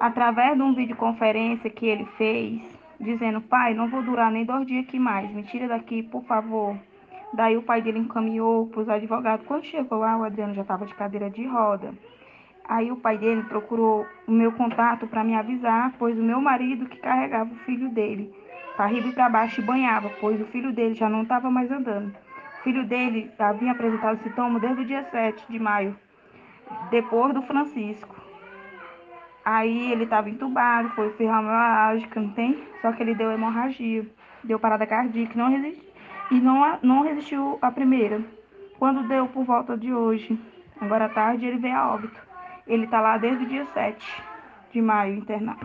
através de uma videoconferência que ele fez, dizendo: pai, não vou durar nem 2 dias aqui mais, me tira daqui, por favor. Daí o pai dele encaminhou para os advogados. Quando chegou lá, o Adriano já estava de cadeira de roda. Aí o pai dele procurou o meu contato para me avisar, pois o meu marido que carregava o filho dele para riba e para baixo e banhava, pois o filho dele já não estava mais andando. O filho dele havia apresentado sintoma desde o dia 7 de maio, depois do Francisco. Aí ele estava entubado, foi fibromialgia, não tem? Só que ele deu hemorragia, deu parada cardíaca, não resistiu, e não resistiu à primeira. Quando deu por volta de hoje, agora à tarde, ele veio a óbito. Ele está lá desde o dia 7 de maio internado.